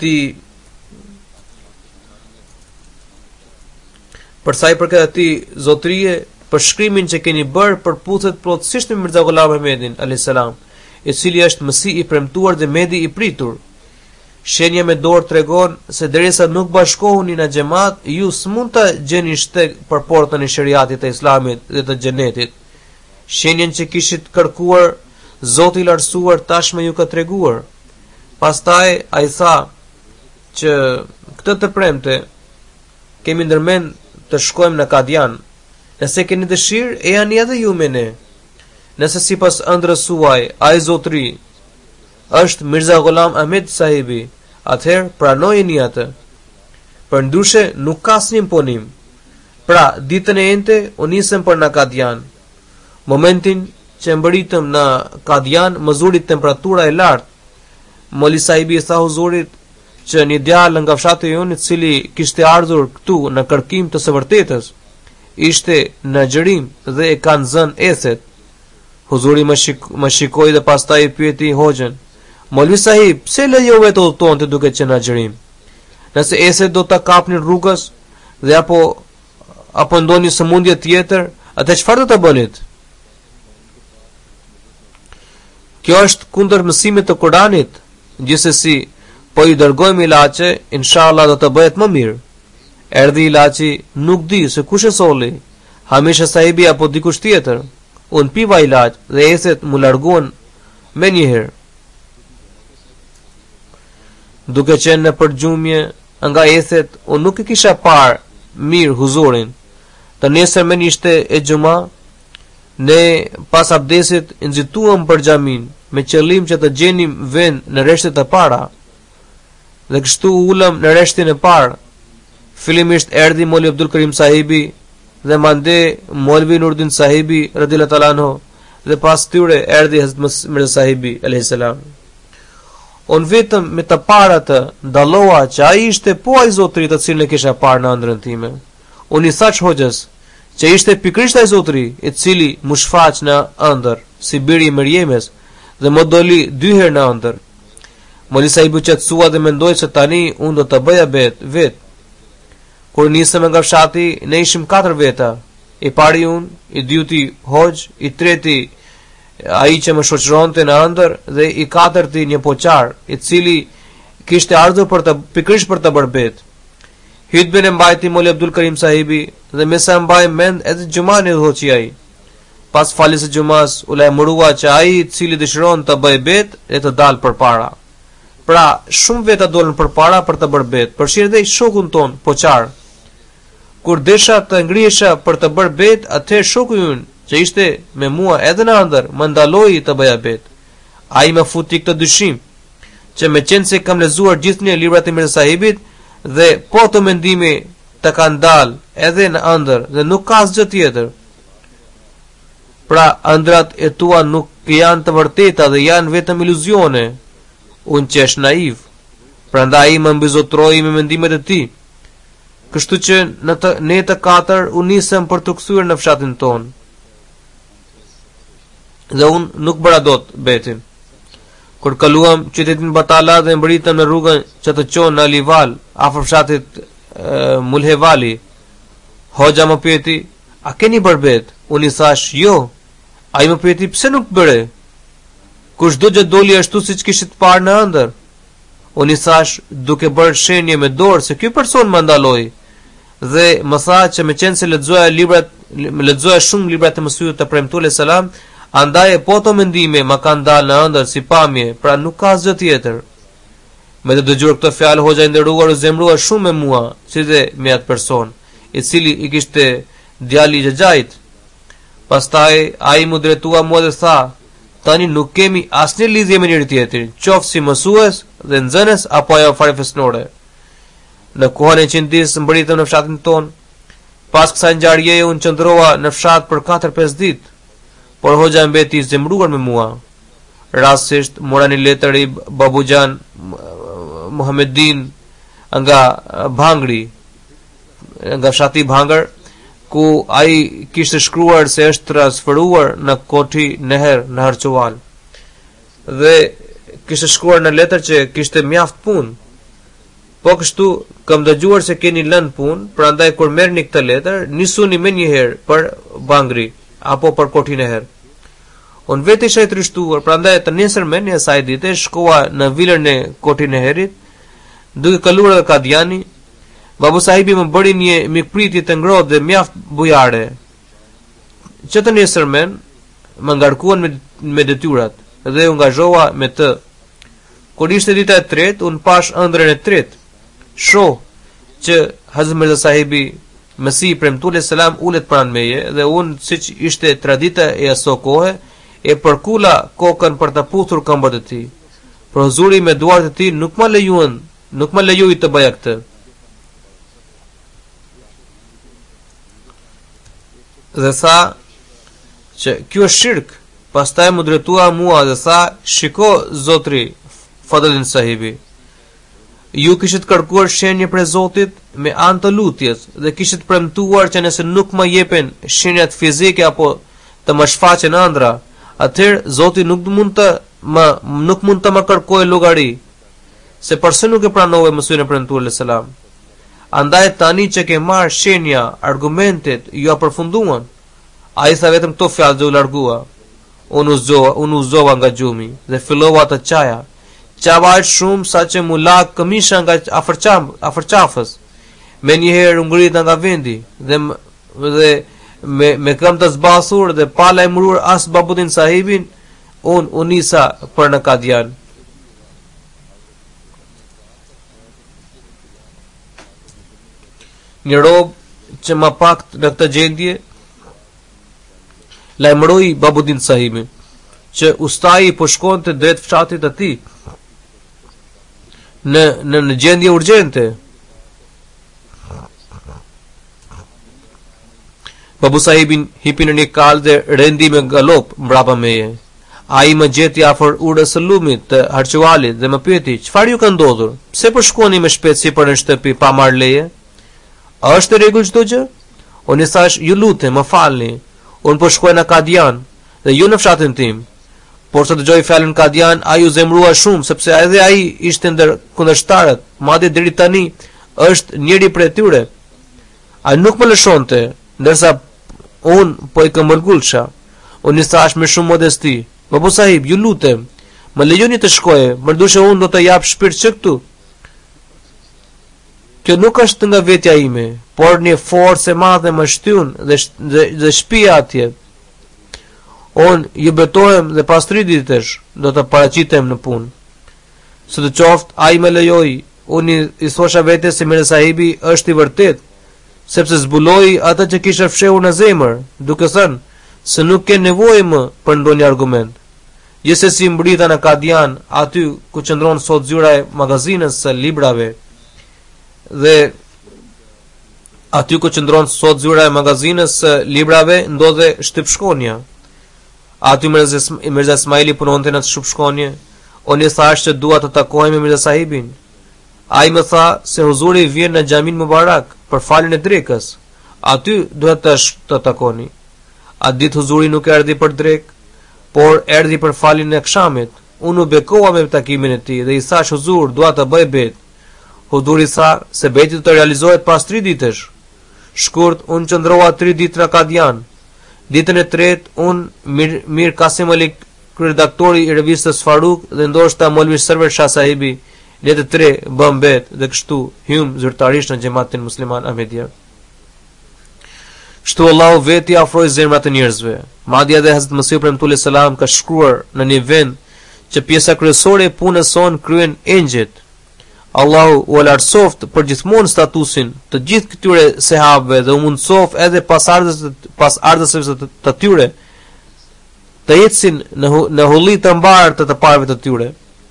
atij zotërie, për shkrimin që keni bërë përputhet plotësisht me Mirza Ghulam Ahmedin alayhis salam, i cili është mësi i premtuar dhe medi i pritur. Shenja me dorë tregon se derisa nuk bashkohuni në xhamat, ju s'mund ta gjeni shteg për portën e shariatit të Islamit dhe të xhenetit. Shenjen që kishit kërkuar Zoti i lartësuar tashmë ju ka treguar. Pastaj ai tha që këtë të premte kemi ndërmend të shkojmë në Kadian. Nëse keni dëshirë, e janë edhe ju me ne. Nëse sipas ëndrës suaj, ai zotëri është Mirza Ghulam Ahmed Sahibi, atëherë pranojeni atë. Përndryshe nuk ka asnjë imponim. Pra, ditën e ente u nisëm për në Kadian. Momentin që mbëritëm në Kadian, më zuri temperatura e lartë. Moli Sahibi i tha huzurit, që një djalë nga fshati jon, i cili kishte ardhur këtu në kërkim të së vërtetës, ishte në xhirim dhe e kanë zënë eset. Huzuri më shikoi dhe pastaj i pyeti hoxhën: "Molvi sahib, pse lejove të udhtonte duke qenë në xhirim? Nëse eset do ta kapnin rrugës dhe apo ndonjë sëmundje tjetër, atë çfarë do ta bënit?" Kjo është kundër mësimit të Kuranit. Gjithsesi, po i dërgojmë ilaçe, inshallah do të bëhet më mirë. Erdhi ilaçi, nuk di se kush e solli, Hamisha sahibi apo dikush tjetër. Unë piva ilaç dhe eset mu larguan me njëherë. Duke qenë në përgjumje nga eset, unë nuk e kisha parë mirë huzurin. Të nesërmen ishte e xuma. Ne pas abdesit nxituam për xhamin me qëllim që të gjenim vend në rreshtet e para. Dhe kështu ulëm në rreshtin e parë. Fillimisht erdhi Molvi Abdul Karim sahibi dhe mande Molvi Nurdin sahibi radhiyallahu ta'ala anhu, dhe pas tyre erdhi Hazrat Mirza sahibi alayhis salam. On vetëm me të parat të ndalloa që ai ishte po ai zotri të cilin e kisha parë në ëndrrën time. Unë i thash hoxhës që ishte pikërisht ai zotri i cili mu shfaq në ëndër si biri i Mërjemes dhe më doli 2 herë në ëndër. Molvi sahibi qetësua dhe mendoi se tani unë do të bëja vet. Kur nisëm nga fshati, ne ishim 4 veta. I pari unë, i dyuti hoxh, i treti ai që më shoqëronte në ëndër dhe i katërti një poqar, i cili kishte ardhur pikërisht për të bërë bet. Hutben e mbajti Molvi Abdul Karim sahibi dhe me sa mbaj mend edhe xhuman e hoqi ai. Pas faljes së xumas u lajmërua që ai i cili dëshiron të bëjë bet e të dalë përpara. Pra, shumë veta dolën përpara për të bërë bet, përfshirë dhe shokun ton, poqar. Kur desha të ngrihesha për të bërë bet, atëherë shoku ynë, që ishte me mua edhe në ëndër, më ndaloi të bëja bet. Ai më futi këtë dyshim, që me qenë se kam lexuar gjithnjë librat e Mirza sahibit dhe po të mendimi të kanë dalë edhe në ëndër dhe nuk ka asgjë tjetër. Pra, ëndrat e tua nuk janë të vërteta dhe janë vetëm iluzione. Unë qesh naiv, prandaj më mbizotroi me mendimet e tij. Kështu që ne të 4 u nisëm për të kthyer në fshatin ton. Dhe unë nuk bëra dot betin. Kur kaluam qytetin Batala dhe mbritëm në rrugën që të qonë në Alival, afër fshatit Mulhevali, hoxha më pyeti: "A keni bërë bet?" Unë i thash: "Jo." Ai më pyeti: "Pse nuk bëre? Kushdo gjë doli ashtu siç kishit parë në ëndër?" Unë i thash duke bërë shenje me dorë se ky person më ndaloi dhe më tha që me qenë se lexoja shumë librat e mësuesve të premtuar selam, andaj po to mendime ma kanë dalë në ëndër si pamje, pra nuk ka asgjë tjetër. Me të dëgjuar këtë fjalë, hoxha i nderuar u zemrua shumë me mua, si dhe me atë person, i cili i kishte djali i xhaxhait. Pastaj ai mu drejtua mua dhe tha: "Tani nuk kemi asnjë lidhje me njëri tjetrin, qoftë si mësues dhe nxënës apo ajo fare fesnore." Në kohën e qindis mbritëm në fshatin ton. Pas kësaj ngjarjeje unë qëndrova në fshat për 4-5 ditë, por hoxha mbeti i zemruar me mua. Rastisht mora një letër i Babujan Muhammedin nga Bhangri, nga fshati Bhangar, ku ai kishte shkruar se është transferuar në Koti Neher në Harçuval. Dhe kishte shkruar në letër që kishte mjaft punë. Po kështu kam dëgjuar se keni lënë punë, prandaj kur merrni këtë letër, nisuni më njëherë për Bhangri apo për Koti Neher. Unë vetë isha i trishtuar, prandaj të nesërmen e asaj dite shkova në vilën e Koti Neherit, duke kaluar edhe Kadiani. Babu sahibi më bëri një mikpritje të ngrohtë dhe mjaft bujare. Që të nesërmen më ngarkuan me detyrat dhe u angazhova me të. Kur ishte dita e tretë, unë pash ëndrën e tretë. Shoh që Hazrat Mirza sahibi Mesih premtuar selam ulet pranë meje dhe unë, siç ishte tradita e aso kohe, e përkula kokën për të puthur këmbët e tij. Por huzuri me duart e tij nuk më lejoi të bëja këtë. Dhe tha që kjo është shirk. Pastaj më drejtua mua dhe tha: "Shiko zotri Fadlin sahibi, ju kishit kërkuar shenje prej Zotit me anë të lutjes dhe kishit premtuar që nëse nuk më jepen shenjat fizike apo të më shfaqen ëndra, atëherë Zoti nuk mund të më kërkojë llogari, se përse nuk e pranove mësimin e premtuar alayhis salam. Andaj tani që ke marrë shenja, argumentet ju përfunduan. Ai tha vetëm këto fjalë dhe u largua. Unë uzova nga gjumi dhe fillova të qaja. Qava aq shumë sa që mu la këmisha nga afërqafës. Me njëherë ngrita nga vendi dhe me këm të zbasur dhe pala e mërur as Babuddin sahibin, unë nisa për në Kadian. Një rob që më pak në këtë gjendje lajmëroi Babuddin sahibin që ustai po shkonte drejt fshatit të tij në gjendje urgjente. Babu sahibin hipi në një kal dhe rendi me galop mbrapa meje. Ai më gjeti afër urës së lumit të Harçualit dhe më pyeti: "Çfarë ju ka ndodhur? Pse po shkoni me shpejtësi për në shtëpi pa marrë leje? A është e rregull çdo gjë?" Unë thash: "Ju lutem, më falni. Unë po shkoj në Kadian dhe ju në fshatin tim." Por sa dëgjoi fjalën Kadian, ai u zemrua shumë sepse edhe ai ishte ndër kundërshtarët, madje deri tani është njëri prej tyre. Ai nuk më lëshonte, ndërsa unë po i këmbëlgulsha. Unë thash me shumë modesti: "Babu sahib, ju lutem, më lejoni të shkoje, më ndushe unë do të jap shpirt që këtu. Kjo nuk është nga vetja ime, por një forcë e madhe më shtyn dhe shtëpia atje. Unë ju betohem dhe pas 3 ditësh do të paraqitem në punë." Së të qoftë, ai më lejoi. Unë i thosha vetes se Mirza sahibi është i vërtet, sepse zbuloi ata që kisha fshehur në zemër, duke thënë se nuk ke nevojë më për ndonjë argument. Gjithsesi mbrita në Kadian, aty ku qëndron sot zyra e magazinës së librave, dhe aty ku qëndron sot zyra e magazinës së librave ndodhe shtypshkonja. Aty Mirza Ismaili punonte në atë shtypshkonje. Unë i thash që dua të takohem me Mirza sahibin. Ai më tha se huzuri vjen në xhamin Mubarak për faljen e drekës. Aty duhet të takoni. Atë ditë huzuri nuk erdhi për drek, por erdhi për faljen e akşamit. Unë u bekova me takimin e tij dhe i thash: "Huzur, dua të bëj bet." Huzuri tha se beti do të realizohet pas 3 ditësh. Shkurt, unë qëndrova 3 ditë në Kadian. Ditën e tretë, unë Mir Kasim Ali, redaktori i revistës Faruk, dhe ndoshta Molvi Server Shah sahibi, ne të tre bëm bet dhe kështu hym zyrtarisht në xhamatin musliman Ahmedia. Kështu Allahu veti afroi zemrat e njerëzve. Madje edhe Hazrat Masihu premtullah selam ka shkruar në një vend që pjesa kryesore e punës son kryen engjëjt. Allahu u lartësoft për gjithmonë statusin të gjithë këtyre sahabëve dhe u mundsof edhe pasardhësve të tyre të ecin në hulli të mbarë të parëve të tyre.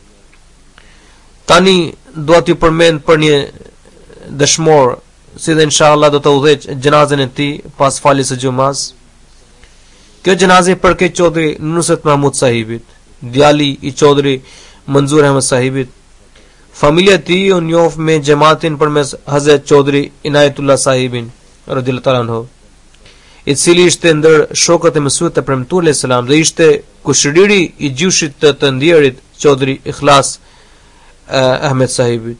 Tani dua t'ju përmend për një dëshmor, si dhe inshallah do të udhëheq gjenazën e tij pas faljes së xumas. Kjo gjenazë përket Çodri Nusret Mahmud sahibit, djali i Çodri Manzur Ahmed sahibit. Familja e tij u njoh me xhamatin përmes Hazrat Çodri Inayatullah sahibin radhiyallahu ta'ala anhu, i cili ishte ndër shokët e mësuesve të premtuar selam dhe ishte kushëriri i gjyshit të ndjerit Çodri Ikhlas Ahmed sahibit.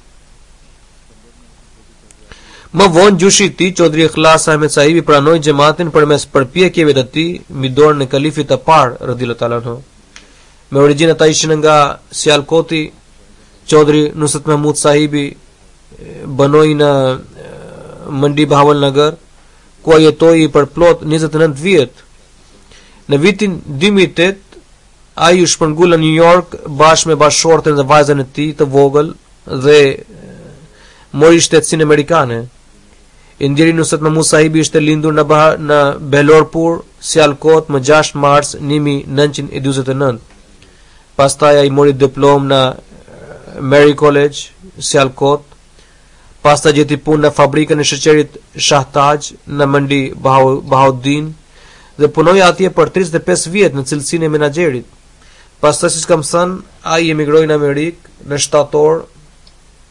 Më vonë gjyshi i tij Çodri Ikhlas Ahmed sahibi pranoi xhamatin përmes përpjekjeve të tij mbi dorën e kalifit të parë radhiyallahu ta'ala anhu. Me origjinë ata ishin nga Sialkoti. Çodri Nusret Mahmud sahibi banoi në Mandi Bahawalnagar, ku jetoi për plot 29 vjet. Në vitin 2008 ai u shpërngul në New York bashkë me bashkëshorten dhe vajzën e tij të vogël dhe mori shtetësinë amerikane. Indiri Nusret Mahmud sahibi ishte lindur në Belorpur, Sialkot më 6 mars 1949. Pastaj ai mori diplomë në Mary College, Sialkot. Pastaj gjeti punë në fabrikën e sheqerit Shahtaj në Mandi Bahauddin dhe punoi atje për 35 vjet në cilësinë e menaxherit. Pastaj, siç kam thënë, ai emigroi në Amerikë në shtator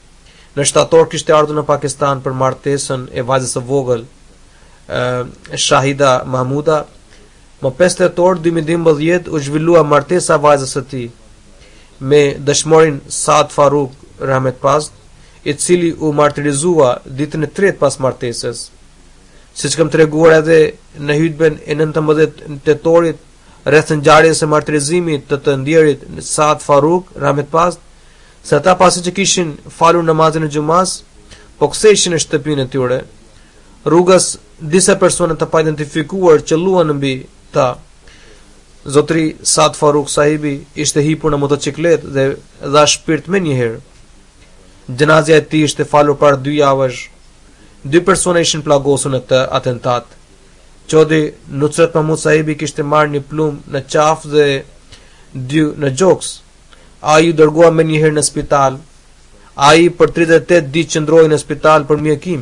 Në shtator kishte ardhur në Pakistan për martesën e vajzës së vogël Shahida Mahmuda. Më 5 tetor 2012 u zhvillua martesa e vajzës së tij me dëshmorin Saad Faruk Rahmet Past, i cili u martirizua ditën e 3 pas martesës. Siç kam treguar edhe në hutben e 19 tetorit rreth ngjarjes së martirizimit të ndjerit Saad Faruk Rahmet Past, se ata pasi që kishin falur namazin e xumas, po ktheheshin në shtëpinë e tyre. Rrugës disa persona të pa identifikuar qelluan mbi ta. Zotri Saad Faruk sahibi ishte hipur në motociklet dhe dha shpirt me njëherë. Gjenazja e tij ishte falur para 2 javësh. 2 persona ishin plagosur në këtë atentat. Qodi Nusret Mahmud sahibi kishte marrë një plumë në qafë dhe 2 në gjoks. Ai u dërgua me njëherë në spital. Ai për 38 ditë qëndroi në spital për mjekim.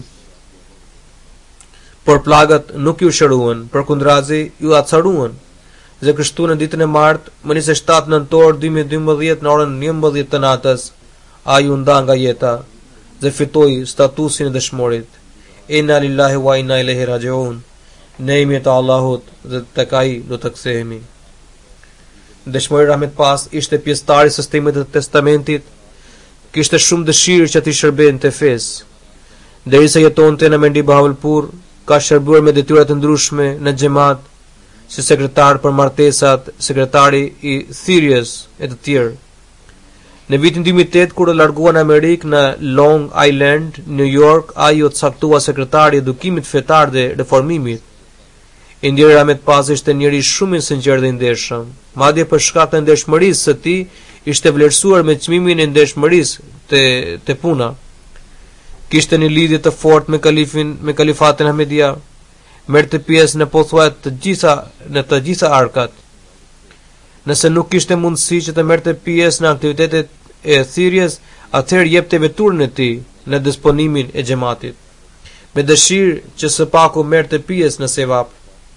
Por plagat nuk ju shëruan, përkundrazi ju acaruan. Dhe kështu në ditën e martë, më 27 nëntor 2012 në orën 11 të natës, ai u nda nga jeta dhe fitoi statusin e dëshmorit. Inna lillahi wa inna ilaihi rajiun. Ne jemi te Allahut dhe tek ai do të kthehemi. Dëshmori Rahmet Pas ishte pjesëtar i sistemit të testamentit, kishte shumë dëshirë që të shërbente fesë. Derisa jetonte në Mendi Bahawalpur, ka shërbuar me detyra të ndryshme në xhamat, si sekretar për martesat, sekretari i thirrjes e të tjerë. Në vitin 2008 kur u largua në Amerikë në Long Island, New York, ai u caktua sekretari i edukimit fetar dhe reformimit. Indira Rahmet Pas ishte njëri shumë i sinqert dhe i ndershëm. Madje për shkak të ndershmërisë së tij, ishte vlerësuar me çmimin e ndershmërisë te puna. Kishte një lidhje të fortë me kalifatin Ahmedia, merrte pjesë në pothuajse të gjitha arkat. Nëse nuk kishte mundësi që të merrte pjesë në aktivitetet e thirrjes, atëherë jepte veturën e tij në disponimin e xhamatit, me dëshirë që së paku merrte pjesë në sevap.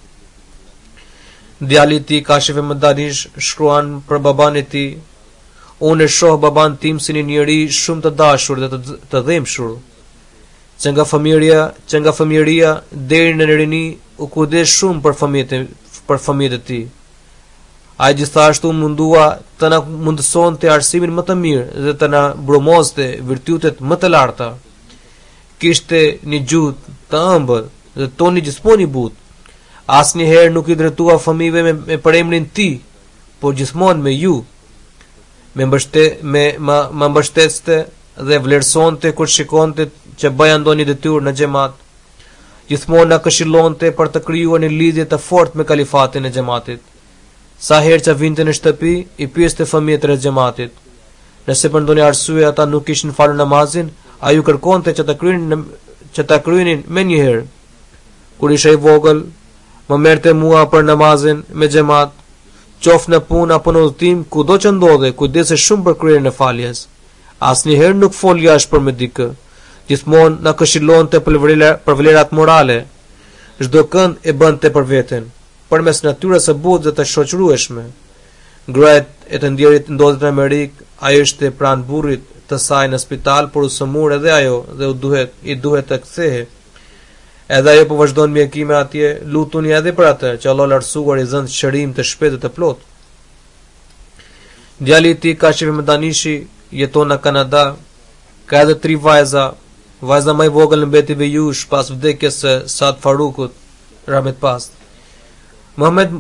Djali i tij Kashif Madanish shkruan për baban e tij: "Unë e shoh baban tim si një njeri shumë të dashur dhe të dhemshur, që nga fëmijëria deri në rini u kujdes shumë për fëmijët e tij. Ai gjithashtu mundua të na mundësonte arsimin më të mirë dhe të na brumozte virtytet më të larta. Kishte një gjuhë të ëmbël dhe toni gjithmonë i butë. Asnjëherë nuk i drejtua fëmijëve me përemrin ti, por gjithmonë me ju. Me mbështeste dhe vlerësonte kur shikonte që bëja ndonjë detyrë në xhamat. Gjithmonë na këshillonte për të krijuar një lidhje të fortë me kalifatin e xhamatit. Sa herë që vinte në shtëpi, i pyeste fëmijët rreth xhamatit. Nëse për ndonjë arsye ata nuk kishin falur namazin, ai u kërkonte që ta kryenin me njëherë. Kur isha i vogël, më merrte mua për namazin me xhamat, qoftë në punë apo në udhtim, kudo që ndodhe, kujdese shumë për kryerjen e faljes. Asnjëherë nuk fol jashtë për me dikë. Gjithmonë na këshillonte për vlerat morale. Çdo kënd e bënte për veten, përmes natyrës së butë dhe të shoqërueshme. Gruaja e të ndjerit ndodhet në Amerikë, ajo ishte pranë burrit të saj në spital, por u sëmur edhe ajo dhe i duhet të kthehej. Edhe ajo po vazhdon mjekime atje, lutuni edhe për atë, që Allah lartësuar i zënë shërim të shpejtë dhe të plotë. Djali i tij Kashif Madanishi jeton në Kanada, ka edhe 3 vajza. Vajza më e vogël mbeti vejush pas vdekjes së Saad Farukut Rahmet Pas. Mohamed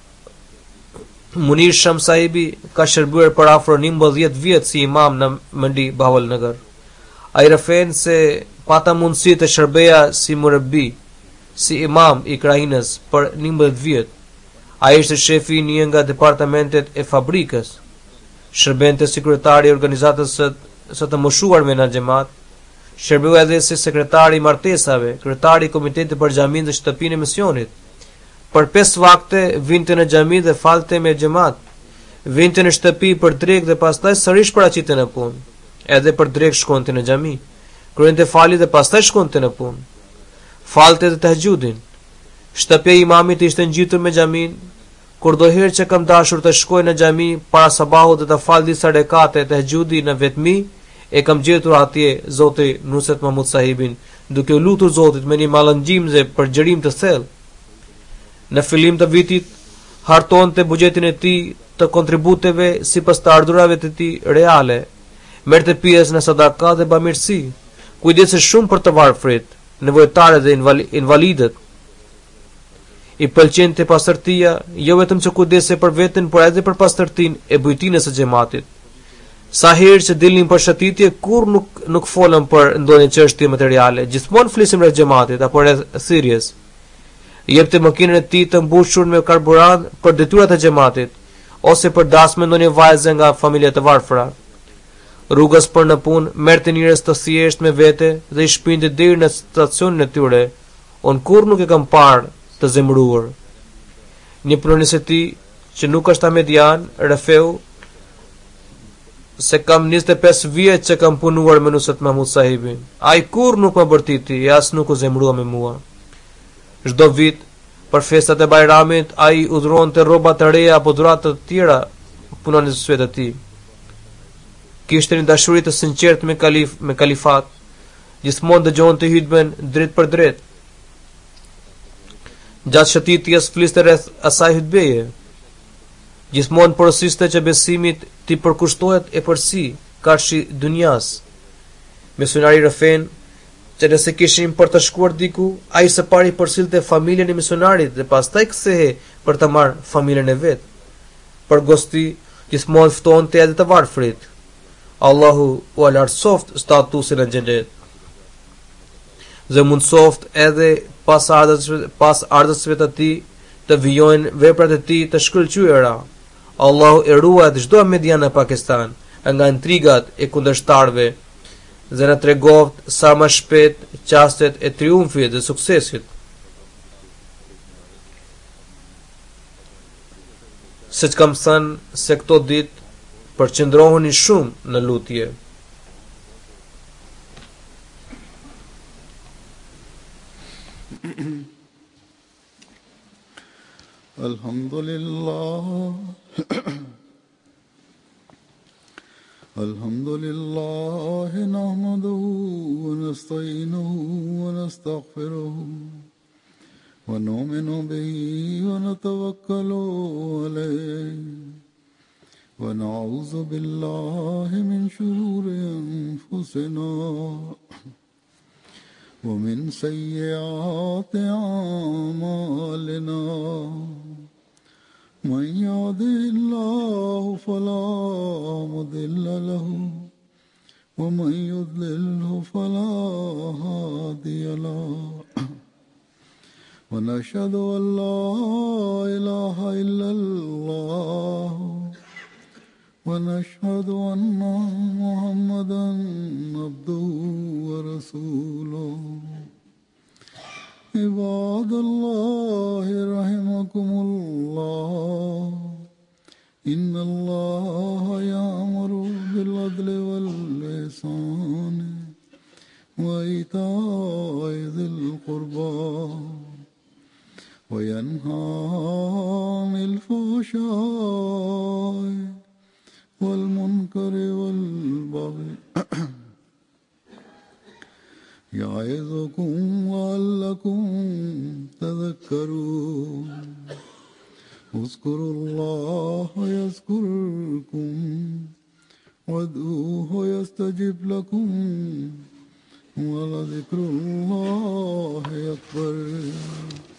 Munir Sham sahibi ka shërbuar për afro 11 vjet si imam në Mendi Bahawalnagar. Ai rëfen se pata mundësi të shërbeja si murabbi, si imam i krahinës për 11 vjet. Ai ishte shefi i një nga departamentet e fabrikës. Shërbente si kryetari i organizatës së të moshuarve në xhamat. Shërbeu edhe si sekretari i martesave, kryetari i komitetit për xhamin dhe shtëpinë e misionit. Për 5 vakte vinte në xhami dhe falte me xhamat. Vinte në shtëpi për drek dhe pastaj sërish paraqitej në punë. Edhe për drek shkonte në xhami. Kryente fali dhe pastaj shkonte në punë. Falte dhe tahajjudin. Shtëpia e imamit ishte ngjitur me xhamin. Kur do herë që kam dashur të shkoj në xhami para sabahut dhe të fal disa rekate tahajjudi në vetmi, e kam gjetur atje Zoti Nusret Mahmud Sahibin, duke u lutur Zotit me një mallëngjimze për xhirim të thellë. Në fillim të vitit hartonte buxhetin e tij të kontributeve sipas të ardhurave të tij reale, merrte pjesë në sadaka dhe bamirësi, kujdesej shumë për të varfrit, nevojtarët dhe invalidët. I pëlqente pastërtia, jo vetëm që kujdesej për veten, por edhe për pastërtinë e bujtinës së xhamatit. Sa herë që dilnin për shëtitje, kur nuk folën për ndonjë çështje materiale, gjithmonë flisim rreth xhamatit apo rreth thirrjes. Jepte makinën e tij të mbushur me karburant për detyrat e xhamatit, ose për dasmë ndonjë vajze nga familje të varfëra. Rrugës për në punë merrte njerëz të thjesht me vete dhe i shpinte deri në stacionin e tyre. Unë kur nuk e kam parë të zemëruar. Një pronës e tij që nuk është Ahmedian, Refeu, se kam 25 vjet që kam punuar me Nusret Mahmud Sahibin. Ai kur nuk më bërtiti, as nuk u zemërua me mua. Çdo vit për festat e Bajramit ai udhëronte rroba të reja apo dhuratë të tjera punonësve të tij. Kishte një dashuri të sinqertë me kalifat, gjithmonë dëgjonte hutben drejt për drejt. Gjatë shëtitjes fliste rreth asaj hutbeje. Gjithmonë porosiste që besimit t'i përkushtohet e përsi, karshi dunjas. Misionari rëfen që nëse kishin për të shkuar diku, ai së pari përsillte familjen e misionarit dhe pastaj kthehe për të marrë familjen e vet. Për gosti gjithmonë ftonte edhe të varfrit. Allahu u alartësoft statusin e xhenet. Dhe mundsoft edhe pas ardhësve të tij të vijojnë veprat e tij të shkëlqyera. Allahu e ruaj çdo Ahmedian në Pakistan nga intrigat e kundërshtarëve dhe na tregoft sa më shpejt çastet e triumfit dhe suksesit. Siç kam thënë se këto ditë përqendroheni shumë në lutje. Alhamdulillah. Alhamdulillah nahmaduhu wa nasta'inuhu wa nastaghfiruhu wa nu'minu bihi wa natawakkalu alayhi wa na'udzu billahi min shururi anfusina wa min sayyiati a'malina. من يهده الله فلا مضل له ومن يضلله فلا هادي له ونشهد أن لا إله إلا الله ونشهد أن محمدا عبده ورسوله. عباد الله رحمكم الله إن الله يأمر بالعدل والإحسان وإيتاء ذي القربى وينهى عن الفحشاء والمنكر والبغي يعظكم لعلكم تذكرون. اذكروا الله يذكركم وادعوه يستجب لكم ولذكر الله أكبر.